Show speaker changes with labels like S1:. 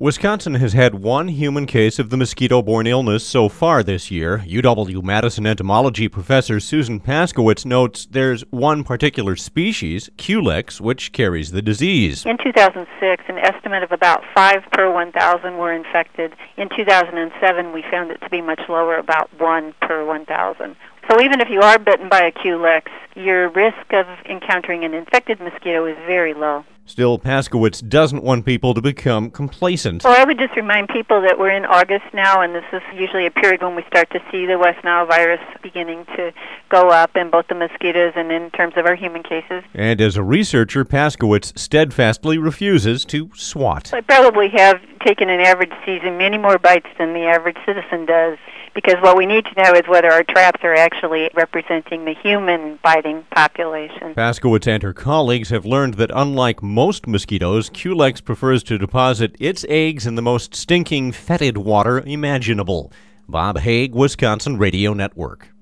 S1: Wisconsin has had one human case of the mosquito-borne illness so far this year. UW-Madison entomology professor Susan Paskowitz notes there's one particular species, Culex, which carries the disease.
S2: In 2006, an estimate of about 5 per 1,000 were infected. In 2007, we found it to be much lower, about 1 per 1,000. So even if you are bitten by a Culex, your risk of encountering an infected mosquito is very low.
S1: Still, Paskowitz doesn't want people to become complacent.
S2: Well, I would just remind people that we're in August now, and this is usually a period when we start to see the West Nile virus beginning to go up in both the mosquitoes and in terms of our human cases.
S1: And as a researcher, Paskowitz steadfastly refuses to swat.
S2: I probably have taken an average season many more bites than the average citizen does, because what we need to know is whether our traps are actually representing the human biting population.
S1: Paskowitz and her colleagues have learned that unlike most mosquitoes, Culex prefers to deposit its eggs in the most stinking, fetid water imaginable. Bob Haig, Wisconsin Radio Network.